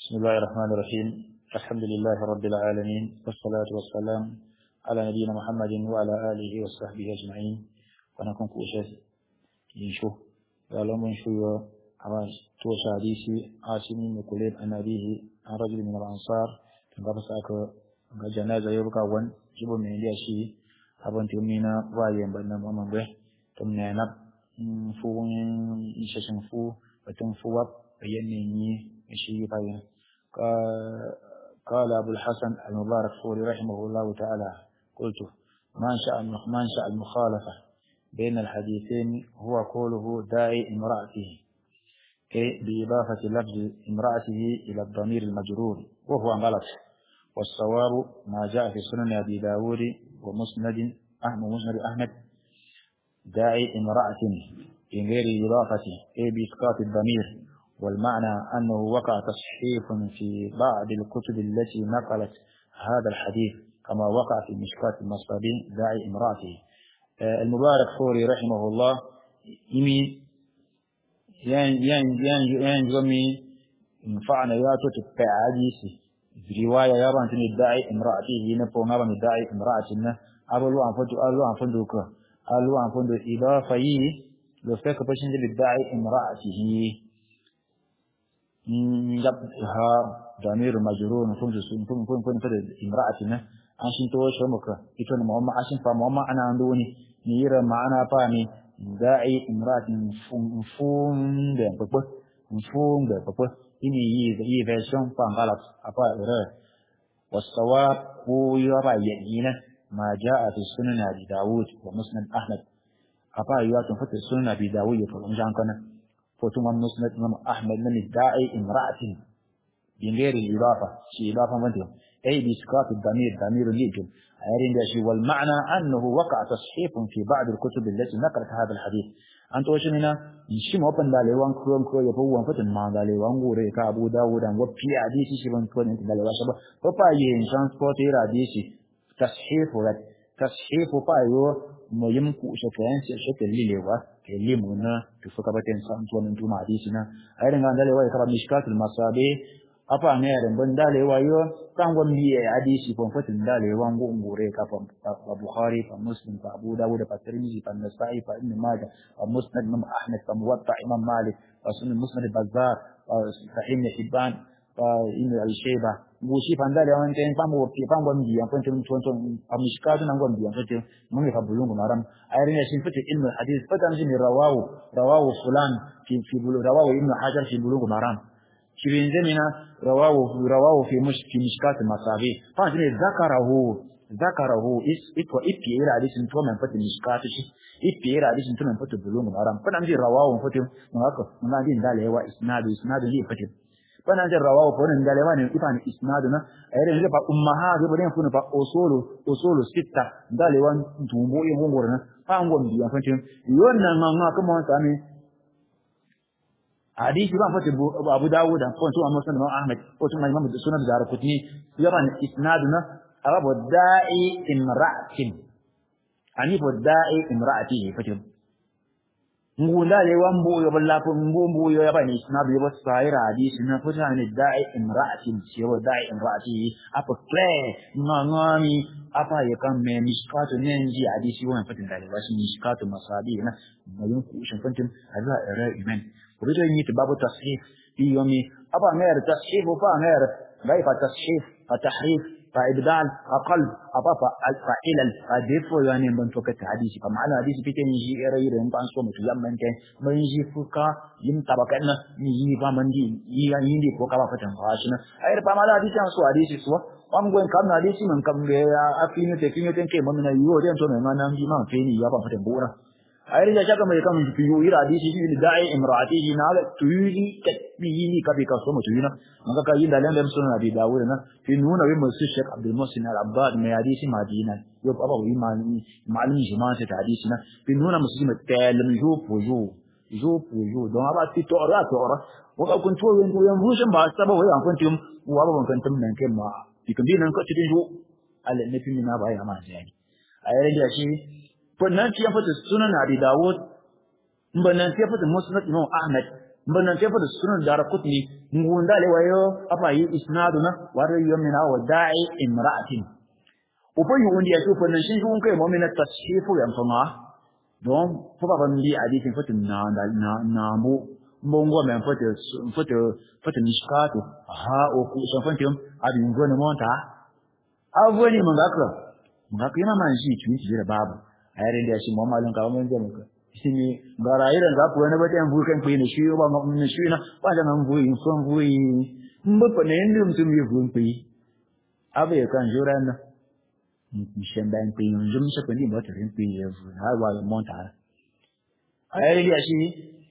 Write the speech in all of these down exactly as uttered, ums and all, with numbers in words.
بسم الله الرحمن الرحيم. الحمد لله رب العالمين، والصلاة والسلام على نبينا محمد وعلى آله وصحبه أجمعين. ونكون كوشة ينشو ولم ينشو عواج توشى حديثي عاصمين وكليب عن أبيه عن رجل من الأنصار تنقف ساك جنازة يبقى ون جبو من إلياشي أبن تيمينا وايين بأننا مؤمن به تمنى نب فو نشاشن فو وتنفو بيني شيء باين. قال أبو الحسن المبارك فوري رحمه الله تعالى: قلت ما شاء ما شاء المخالفة بين الحديثين هو قوله داعي امرأته، أي بإضافة لفظ امرأته إلى الضمير المجرور وهو غلط، والصواب ما جاء في سنن أبي داود ومسند أحمد مسند أحمد داعي امرأة من غير إضافة أي بإسقاط الضمير، والمعنى أنه وقع تصحيف في بعض الكتب التي نقلت هذا الحديث كما وقع في مشكاة المصابين داعي امرأته. المبارك فوري رحمه الله يمي ين ين ين ين جمي نفعنا ياتو تبعاديسي رواية يابان تني داعي امرأته ينبو نابان داعي امرأتنا أبلو أنفندو أبلو أنفندو كا أبلو أنفندو إضافة يي لو فيك بشين داعي امرأته يبها ضمير مجرور نفهم نفهم نفهم نفهم نفهم امرأتنا عشان توش ومكة يكون مهما عشان فمهما أنا عندوني نيرة معنا فاني داعي امرأة مفهوم ده بقول مفهوم ده بقول إني يه يه فيشون فانغلط أبا إره، والصواب هو يرى يجينا ما جاء في السنن أبي داود ومسند أحمد أبا يواتن فتح السنن أبي داود فلنجان كنا فتوم مسند إمام أحمد من الداعي امرأة من غير الإضافة شيء إضافة منهم أي بإسقاط الضمير ضمير ليجل أيرين ده شيء، والمعنى أنه وقع تصحيف في بعض الكتب التي نقلت هذا الحديث. أنت وشمنا نشيم أبن داليوان كروم كرو يبوون فتن ما داليوان غوري كأبو داود أن وبي حديثي شبان كون أنت داليوان شبا فبا ينشان سبوتي حديثي تصحيف ولا تصحيف بايو ميمكو شكلان شكل ليلوا كلمونا تفكرتين سانتون أنتم حديثنا أيرين عن داليوان كرام مشكات المصابيح apa ngere bondale wayo tango mbiye hadisi pon fotin dale wango ngure ka pa Bukhari pa Muslim pa Abu Dawud pa Tirmidhi pa Nasa'i pa Ibn Majah pa Musnad Imam Ahmad pa Muwatta Imam Malik pa Sunan Musnad Bazzar pa Sahih Ibn Hibban pa Ibn al-Shayba ngushi pandale wante pambo pango mbiye pon tin ton ton pa mishkatu nango mbiye fotin mun fa bulungu maram ayrin shin fotin ilmu hadith fatan jini rawahu rawahu fulan fi fi bulu rawahu Ibn Hajar fi bulungu maram شبين زمنا رواه رواه في مش في مشكات المصابيح فانتني ذكره ذكره إس إتوا إبيرا عليه سنتوا من فتى مشكات شيء إبيرا عليه سنتوا من فتى بلوم الأرام فنعمل رواه فتى نهاكو نعمل دالة هو إسناد إسناد ليه فتى فنعمل رواه فنعمل دالة وان إبان إسنادنا أيضا نجيب أمها جبرين فنو بأصول أصول ستة دالة وان تومبو يمورنا فانقوم بيان فتى يونا ما كمان سامي hadisi ba fata Abu Dawud ko to Muslim Imam Ahmad ko to Imam Sunan Darqutni yaban isnaduna arabu da'i imra'atin ani bo da'i imra'atihi fata ngunda le wambo yo balla ko ngombo yo yaban isnadu yo saira hadisi na fata ni da'i imra'atin yo da'i imra'atihi apa play ngangami apa ya kan me mishkatu nenji hadisi wannan fata da wasu mishkatu masabi na bayan ku shin fantin Allah ya ra iman ورجع ينيت باب التصحيف في يومي أبا غير تصحيف وفا غير غير تصحيف التحريف فإبدال أقل أبا فإلى الأدف يعني من فكت حديثي فمعنى حديثي بيتين يجي إيرير ينبان صومت يمن كان من يجي فكا يمتبقنا يجي فمن دي يجي فكا وفتن فاشنا أير فمعنى حديثي أنسو حديثي سوا وأمغوين كامنا حديثي من كام أفيني تكيني تنكي ممنا يوجين سونا ما نمجي ما فيني يابا فتن بورا أيضا جاء كما يكون في يوير حديث في داعي امرأته نال تيجي كبيني كبي كسوم تيجينا ماذا كاين دالين لم سنة أبي داود نا في نون أبي مسيح الشيخ عبد المحسن العباد من حديث مدينة يب أبا وين معلم جماعة حديثنا في نون مسلم تعلم جوب وجوب جوب وجوب دون أبا في تورا تورا وقال كنت وين وين روشن باسبب وين كنتم وأبا كنتم من كم في كبير نكتب تدين جو على النبي من أبا يا ما زين أيضا جاء شيء فنانتي يفتح سنن أبي داود فنانتي يفتح مسند إمام أحمد mbanan tefa da sunan Daraqutni ngunda le wayo apa yi isnaduna waro yomina wa da'i imra'atin upo yundi ya tufa nan shi kun kai mu'mina tashifu yan fama don fa ba ban bi hadisin fatin na na na mu mongo men fata fata fata mishkatu ha o ku san fatin abin gona monta avoni mangaka mangaka yana man shi tuni jira babu ayare da shi mu malun ka mun jama ka shine garaire da ku wani bata yan bukan ku ne shi ba mun shi na ba da nan buyi son buyi mba fa ne ndum tum yi buyi ku abe kan jura na mishamba en ku njum sa ko ni ba ta rin ku yi ha wa monta ayare da shi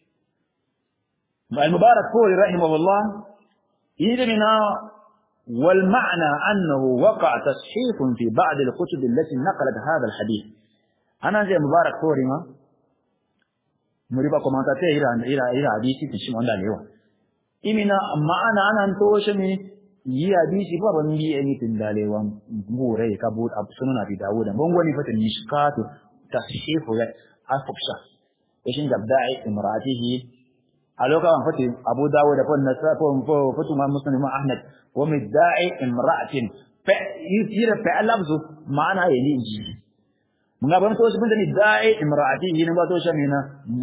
المبارك فوري رحمه الله يدرنا والمعنى أنه وقع تصحيف في بعض الكتب التي نقلت هذا الحديث أنا زي مبارك فوري ما مريبا كومانتاتي إلى إلى إلى حديثي تشيم عند اليوم إمنا معنى أنا أنتوشمي يي حديثي بابا نبي أني تندالي ومبوري كابود أبسنون أبي داود بونغوني فتن مشكات تصحيف أفكشا إيشين جبداعي امرأته ألوكا فتي أبو داود فن نساء فن فتو ما مسلم أحمد ومدعي امرأة فيصير فعلبه معنى يعني جي من قبل توش من مدعي امرأة هنا ما توش منا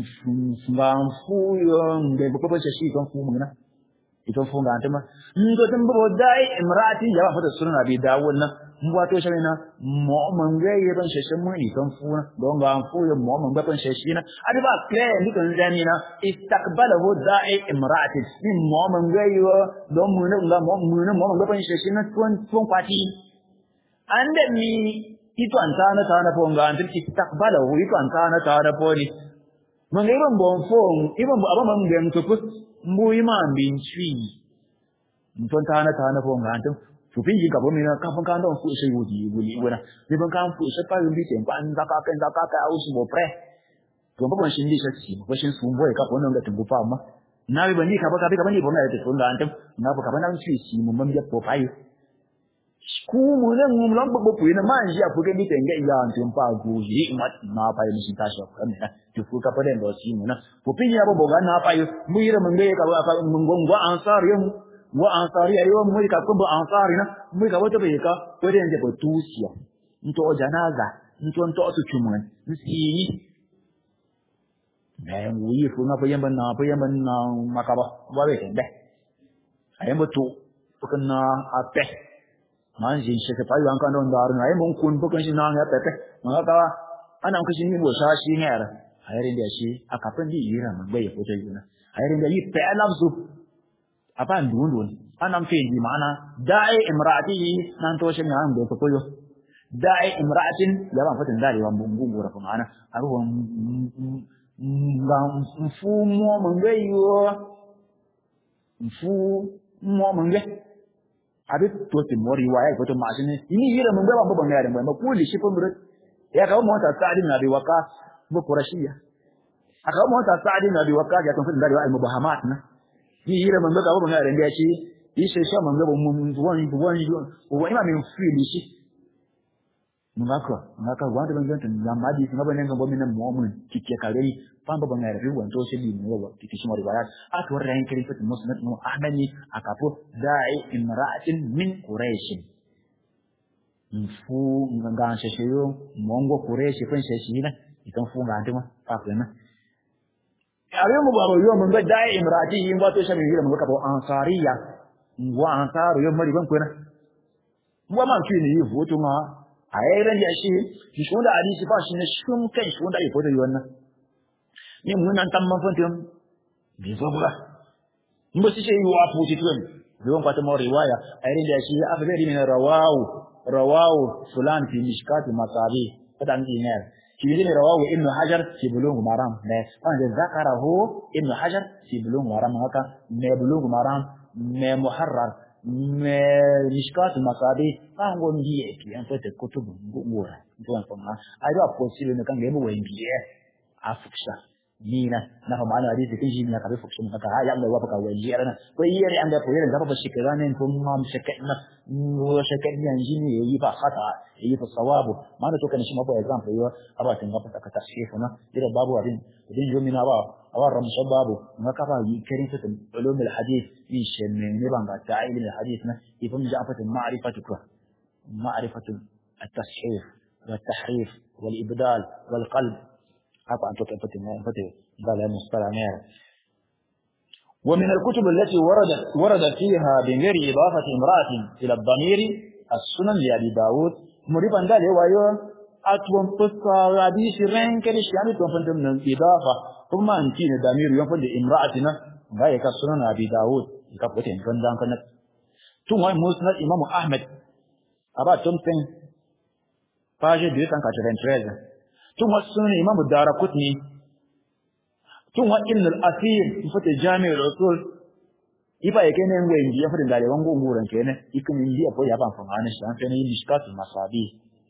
مفهوم بكبر شيء كم فهمنا itu funga antema ndo tembo dai imraati ya fa sunna abi dawud na mbo to shawina mo mangwe yeban sheshe mu ikan funa don ga fu yo mo mangwe ban sheshe na adi ba clear ndi kan zani na istakbalahu dai imraati min mo mangwe yo don mu ne ga mo mu ne mo mangwe ban sheshe na tun tun kwati ande mi itu antana tana fonga anti istakbalahu itu antana tana poni mangiron bon fon ibon aba mangwe to mu yi ma binci mutum ta hana ta hana fa wanga antum to fin yin gabo mina kafin kan don fu sai wudi wuli wala ne ban kan fu sai fa yin bi sai ban da ka kan da ka ka au su bo pre to ba ban shin di sai ba shin su boye ka wannan ga tumbu fa amma na bi bani ka ba ka bi ka bani bo na da to ga antum na ba ka ban ci shi mun ban ya to fa yi ku mu nan mun lan ba ku ina man ji afu ga ni tenga ya antum fa go yi ma na fa yi mishin tashi ka ne to fu ka fa den do shi mun na fu fin ya ba bo ga na fa yi mu yi mun ga ka ba mun gongo ansar yin wa ansari ayo mu ka ko ba ansari na mu ka wata bai ka ko den je ba tusiya nto janaza nto nto su chumun nsi ne mu yi fu na fa yan ban na fa yan ban na makaba ba bai den da ayan ba to kana ape man jin shi ka fayu an kan don daru na ai mun kun bukan shi na ga pepe maka ana kun shi ni bo sa shi ne ara ayarin da shi aka fa ndi yira man bai ko tayi na ayarin da yi pe alamsu apa ndundun ana mfe ndi maana da'i imraatihi nan to shi nan da ko yo da'i imraatin ya ban fatin dare wa mungu ra ko maana aruwa ngam mfumo mun gai yo mfu mo mun gai abi to ti mori waya ko to mashine ini yira mun ba babban yare mai makuli shi kun bure ya kawo mu ta sa'id na bi waka bu qurashiya aka mu ta sa'id na bi waka ya kan fadin dare al mubahamat na ni yira mun ba babban yare da shi yi sai sha mun ga mun wani wani wani ma min fili shi mun aka aka wanda ban ganta na madi sun ba nan ga bomin nan mu'min kike kare fan babban yare bi wanto shi bi mu wa kike shi mori waya a to ran kiri fatin musnad mu ahmani akapo da'i imra'atin min quraish mfu nganga shesheyo mongo quraish fan sheshina ikan fu ga dima fa kana are mu baro yo mun ga da'i imra'ati yin ba to shabi hira mun ga ba ansariya wa ansaru yo mari ban ko na wa man ki ni voto ma ai ran ya shi shi shunda hadisi fa shi ne shun kai shunda ai foto yo wannan ni mun nan tamman fontum bi zo bula mbo si shi wa futi tun don kwata mo riwaya ai ran ya shi afdari min rawahu rawahu fulan fi mishkat masabi kadan dinar shi ne rawahu ibn hajar fi bulugh maram ne wanda zakarahu ibn hajar fi bulugh maram haka ne bulugh maram ne muharrar ne mishkat masabi pango ndiye ki an fete kutubu ngora ndio kama ayo possible ne kan gemu wengie afuksha nina na fa maana hadithi kiji ni akabe fuksha mkaka haya ndio wapo kwa wengie na kwa hiyo ile anga kwa ile zaba shikirane ndio mam shikana wa shikani njini yi ba khata yi fa sawabu maana toka ni shimo kwa example hiyo aba tinga pata katashifu na ile babu abin din jomina ba أورم شبابه ما كفى كريمة علوم الحديث إيش من نبان تعليم الحديث نه يفهم جافة المعرفة كره معرفة التصحيح والتحريف والإبدال والقلب هذا أنت تفتح فتح بلا مصطلح نير. ومن الكتب التي وردت ورد فيها بغير إضافة امرأة إلى الضمير السنن لأبي داود مريبا قال هو يوم أتوم قصة حديث رين كلش يعني توم من الإضافة ثم أنتين الضمير يوم فند امرأتنا غاية السنن أبي داود يكفتين فندان كنت ثم مسند إمام أحمد أبا تومسن page deux cent quatre-vingt-treize ثم السنن إمام الدارقطني ثم ابن الأثير في جامع الأصول ifa yake ne ngwe ndi yafu ndale wangu nguran kenan ikin ndi apo ya ban fangane shi an fene yin mishkatul masabi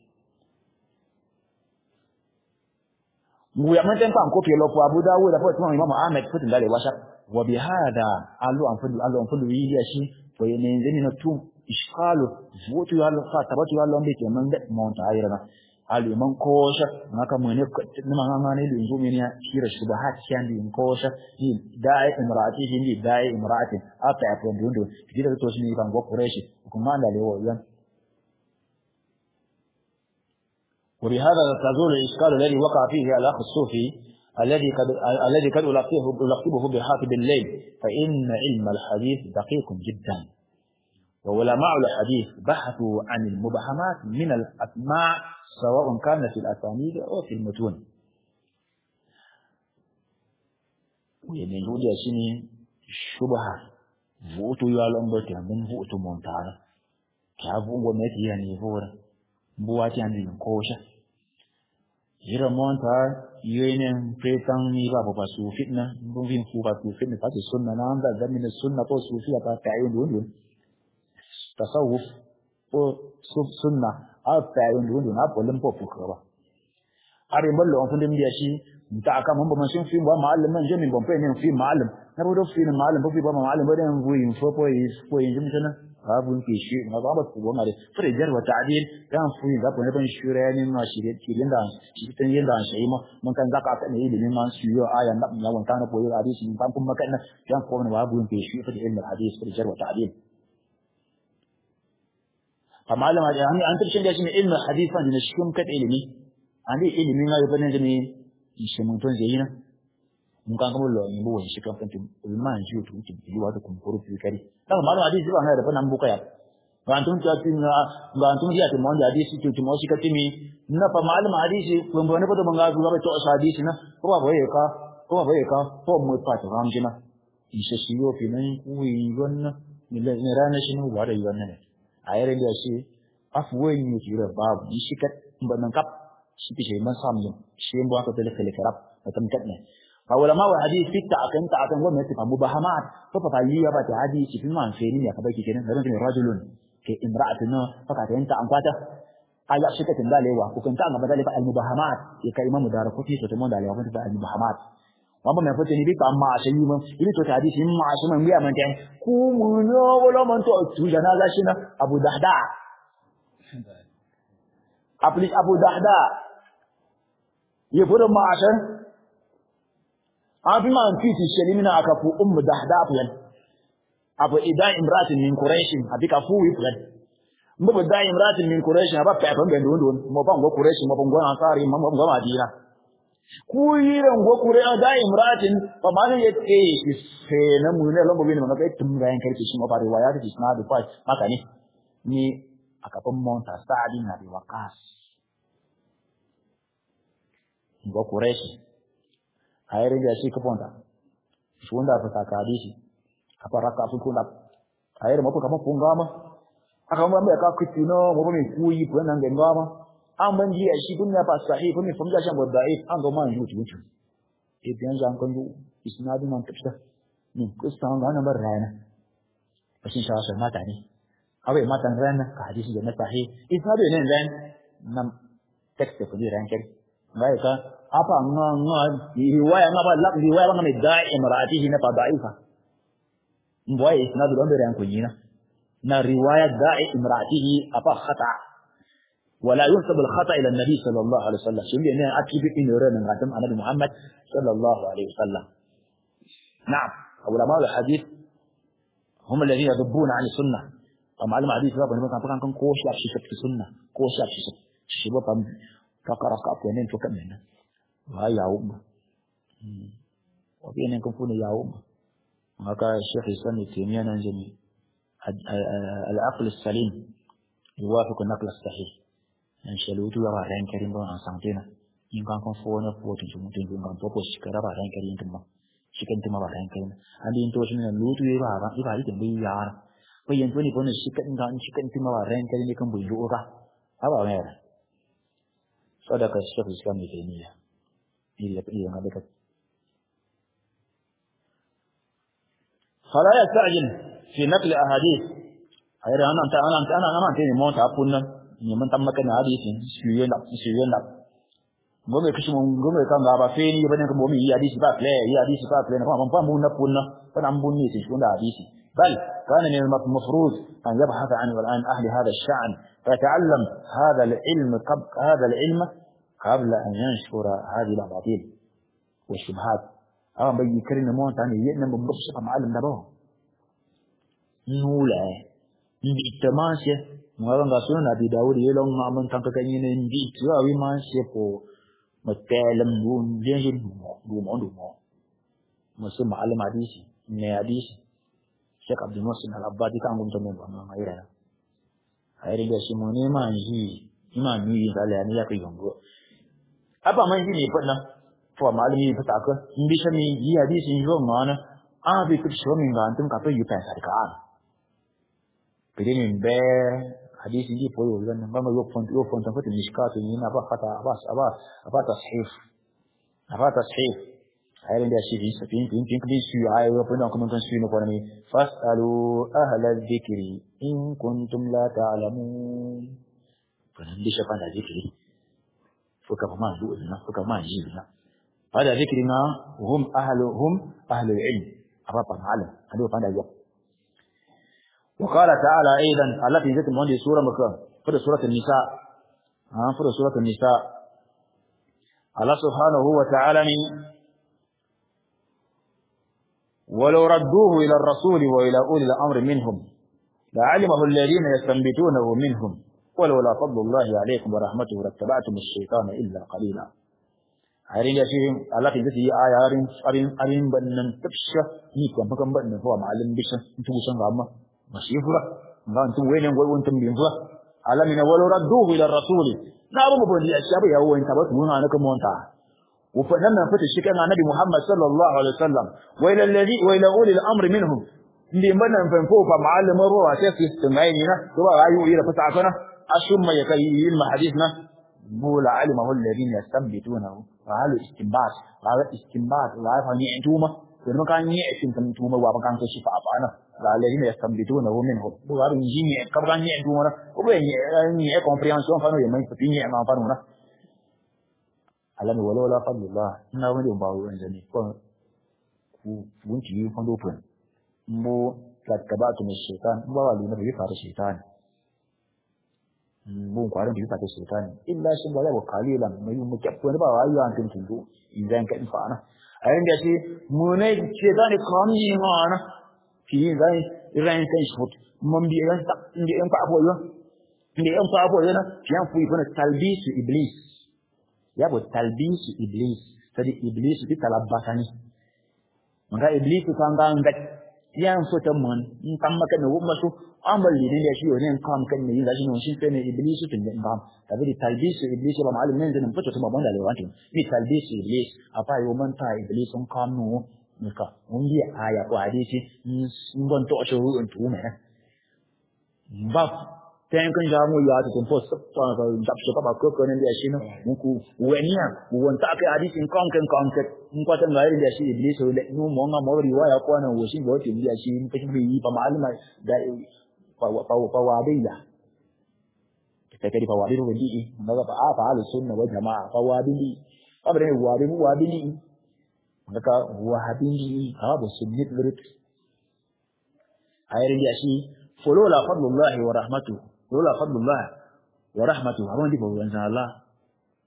mu ya matan kan ko kelo ko Abu Dawud da fa Imam Ahmad fitin ndale washa wa bi hada allu an fudu allu an fudu yi ya shi to yene zeni na tum ishqalu votu ya allu fa tabatu ya allu ambe ke man da monta ayira alu man kosha naka mu ne nima nganga ne linzu mini ya shira shubahat kyandi kosha ni da'i imraati hindi da'i imraati apa ya ndundo kidira to shini kan go kureshi kuma ndale wo yan وبهذا تزول الإشكال الذي وقع فيه الأخ الصوفي الذي قد الذي قد يلقبه بحافظ الليل فإن علم الحديث دقيق جدا وعلماء الحديث بحثوا عن المبهمات من الأسماء سواء كانت في الأسانيد أو في المتون ويعني يقول يا سيني شبهة فوتو يالهم بتي من فوتو مونتانا كابو ومتي يعني فورا بواتي عندي كوشة يرى مونتا يوينن بريتان نيبا بابا سوفيتنا بوفين فوبا سوفيتنا فاتي السنة نامدا زمن السنة تو سوفيا تعيون دون تصوف او سنة أو تعيون دون أبو لمبو فكرة أري ملو أنفل مديا شيء متأكد هم بمشين في بوا معلم من جميع بمبين في معلم نبودو في معلم بوفي بوا معلم بدين بوين فوبويس بوين جمشنا abun ke shi na ba ba ku goma da fure jarwa ta'dil dan fuyi da ko ne ban shure ne ma shi da kilin da shi tan yin da shi ma mun kan zaka ta ne ilimin man shi yo ayan da na wanka na koyi hadisi mun kan kuma kan dan ko ne abun ke shi fa ilmin hadisi fure jarwa ta'dil fa malama da hani an tarshen da shi ne ilmin hadisi ne shi kun ka ilimi an dai ilimin ga yaba ne ne shi mun ton zai na mun kan kuma lo ni bo shi kan fantin ulman ji to mutum yi wa da kun furu fi kari dan malama hadisi ba na da fa nan buka ya ga antun ta tin ga antun ya tin mon hadisi to to mo shi ka timi na fa malama hadisi kun bo ne fa to mun ga ga to hadisi na ko ba boye ka ko ba boye ka ko mu fa ta ram jina shi shi yo fi nan ku yi wannan ni le ne rana shi ne ba da yi wannan ne a yare da shi afwo yi ki ra babu shi ka ban kap shi ke man samu shi mu aka tele tele karab ta tamkat ne فعلماء الحديث في التعقيم تعقيم هو مثل مبهمات ففعلية بات حديث في ما فيني يا كبير كده رجل رجل كامرأة نو فقط أنت أنقاته أي شيء كتير لا ليه وكنت أنا بدل المبهمات كإمام دارقطني ستمون عليه وكنت المبهمات وأما ما فتني بيك أما عشان يوم إلي توت حديث ما عشان من ويا من كان كومنا ولا من تو تجنا لاشنا أبو دحداء أبلي أبو دحداء يفرض ما عشان أبي ما أنتي تشيلينا أكفو أم دحداء بلن أبو إداء امرأة من قريش أبي كفو يبلن مو بداء امرأة من قريش أبا بيعهم بندون دون مو بانغو قريش مو بانغو أنصاري مو بانغو مدينة كويرا غو قريش إداء امرأة فما يتكي سينا مهنا لما بينهم نبي تمرين كريش مو بروايات جسنا دفاع ما كاني ني أكفو مونتا سعدين أبي وقاص غو قريش ayirin da shi kafonta shi wanda fa saka hadisi kafa raka su kula ayirin mafu kafa fungama aka mun ba ka kuti no mo ba mi kuyi ko nan ga ngama an ban ji shi dunya fa sahih ko mi famja shan wadai an ga man yuti yuti e biyan jan kan du isnadu man tafsir ni ko san ga nan bar rana bashin sha sa mata ne abai matan rana ka hadisi da na sahih isnadu ne ran nan tekste ko di ran kai mai ka apa nga nga riwaya nga ba lak riwaya nga may da'i imraatihi na padaifa mboy isnadu do bere an ko nyina na riwaya da'i imraatihi apa khata wala yunsab al khata ila an-nabi sallallahu alaihi wasallam shi ne akibi in ran ngatam annabi Muhammad sallallahu alaihi wasallam نعم علماء الحديث هم الذين يذبون عن السنة معلم حديث بقى بنقول كان كان كوش يا شيخ في السنة كوش يا شيخ شباب فقرا قاطين فكمنا وهي يوم وبين يكون فون يوم هكا الشيخ الإسلام تيمية نجمي العقل السليم يوافق النقل الصحيح ان شلوتو يرى رين كريم بان سانتينا in kan kon fo na fo tin mutin tin kan popo shikara ba ran karin tin ma shikan tin ma ba ran karin an din to shin lutu yi ba ba yi ba yi tin bi ya ko yin to ni ko ne shikan kan shikan tin ma ba ran karin ne kan bu yi ba ha ba ne sadaka shekh islam ne taymiya ni ya fi yana da fala yasta'jil fi naql ahadith ayra ana anta ana ana ana ante ni mo ta punna ni man tamaka na hadisi shiye na shiye na ngome kishi ngome kanga ba feni bane ko momi ya hadisi ba play ya hadisi ba play na fa mun na punna fa nan bunni shi shunda hadisi bal kana min al-mafruz an yabhath an al-an ahli hadha ash-sha'n فيتعلم هذا العلم قبل هذا العلم قبل أن ينشر هذه الأباطيل والشبهات أما بيجي كريم موت عن يجينا بنبص معلم ده بقى نولا ندي التماسية مغرم رسولنا أبي داود يلون ما من تنككني ندي تراوي ماسية بو متعلم دون جنجل دوم دوم دوم مسلم معلم حديثي من حديثي شيخ عبد المحسن العبادي كان قمت من بنا غيره هاي shi mu ne ma yi ima ni zale ne ya kai gongo aba man shi ne fadna to malami fa ta ka in bi shi yi hadisi yo ma na a bi ku shi min ga antum ka to yi fa sa ka bidin be hadisi di po yo zan ba ma yo font yo font fa ni shika to ni na ba fata ba aba aba tashif aba tashif هاي اللي أشي في سفين في يمكن كل شيء عايز يقولون كم كان شيء نقولني فاسألوا أهل الذكر إن كنتم لا تعلمون فنندش فانا ذكري فكما ما يقولنا فكما ما يجيبنا هذا ذكرنا هم أهل هم أهل العلم أبطا معلم هذا فانا يقول وقال تعالى أيضا التي نزلت من هذه سورة مكة في سورة النساء ها في سورة النساء الله سبحانه وتعالى ولو ردوه إلى الرسول وإلى أولي الأمر منهم لعلمه الذين يستنبتونه منهم ولولا فضل الله عليكم ورحمته لاتبعتم الشيطان إلا قليلا هارين يشيهم الله في ذي آية هارين هارين هارين بنن تبشة نيكم بكم بنن هو معلم بشة أنتم وشان غامة مشيفلا ما أنتم وين يقول وأنتم بينفلا على من ولو ردوه إلى الرسول نعم بقولي الشاب يا هو أنت بس هنا أنا كمونتا وفننا فتش كان النبي محمد صلى الله عليه وسلم وإلى الذي وإلى أولي الأمر منهم اللي من فنفوق معلم الروح تفي استمعينا سواء أيوه إلى فتعكنا أشم يكي علم حديثنا بول علمه الذين يستنبتونه وهذا استنباط هذا استنباط لا يفهم يعتومه لأنه كان يعتم تنتومه وابكان كشف أفعنا الذين يستنبتونه منهم وهذا يجي قبل أن يعتومنا وبين يعي comprehension فانو يمين فتين يعي ما فانونا alami wala wala fadlullah ina wani ba wurin zane ko ku bunci yi fondo pun mo tabatu min shaytan ba wali na bi fara shaytan mo kwaran bi fara shaytan illa shin ba wa qalilan mai mu kafo ba wa ayu an tuntu idan ka ifana ayin da shi mu ne shaytan kan yi mana ki zai iran kan shut mun bi ran ta inde en fa boyo inde en fa boyo na fiyan fu ifana talbis iblis yabo talbis iblis tadi iblis itu talabasani maka iblis itu kanggang gat yang so teman entang makan no masu amal ni dia shi ne kam kan ni da shi no shi ne iblis itu ne ngam tapi di talbis iblis ba malam ne zan fito sama banda le wanti ni talbis iblis apa yo man ta iblis on kam no maka mun bi aya ko hadisi ngon to so ru tu me ba ten kan jamu ya tu pos ta ka dap so ka ba ko ko ne dia shi no muku wenia won ta ka hadis in kon kan kon ka in ko tan gairi dia shi iblis so le no mo nga mo riwaya ko na wo shi go ti dia shi in ka bi ba malama da pa pa pa wa dilla ta ka di pa wa di ro di ba ba a fa al sunna wa jamaa pa wa di ba bre wa di wa di ka wa hadini ha bo sunnit lit ayri dia shi folola fadlullah wa rahmatuhu lola fadlullah wa rahmatuhu awon di bo wanza Allah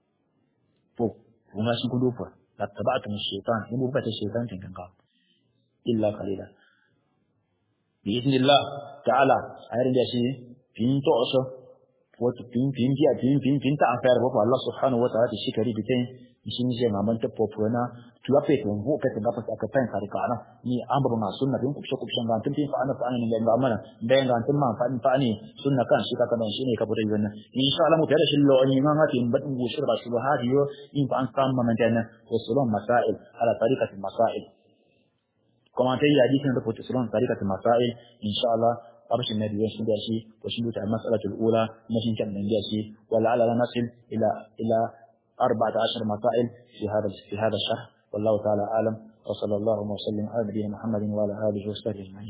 po kuma shin kudo fa tabatu min shaytan in bu bata shaytan tin kanka إلا قليلا بإذن الله تعالى أيرن شيء فين تعصى وتفين فين جاء فين فين فين تعفر وفق الله سبحانه وتعالى الشكر بتين مشين جاء ما من تبوبنا تلافت وهو كتب بس أكتين كاريكانا ني أمر مع سنة فين كبشة كبشة عن تمتين فأنا فأنا نجى بعمرنا بين عن تمام فأنا فأني سنة كان شيء كان شيء كبري بنا إن شاء الله متعرش الله أن يمان في بدء وشرب الشبهات يو إن فأن تام من جنا وصلهم مسائل على طريقة المسائل كما تيجي حديثنا بقول طريقة المسائل إن شاء الله أبشر النبي وشن داشي وشن دوت المسألة الأولى نشين كم من داشي ولعلنا نصل إلى إلى أربعة عشر مسائل في هذا في هذا الشهر والله تعالى أعلم وصلى الله وسلم على نبينا محمد وعلى آله وصحبه أجمعين.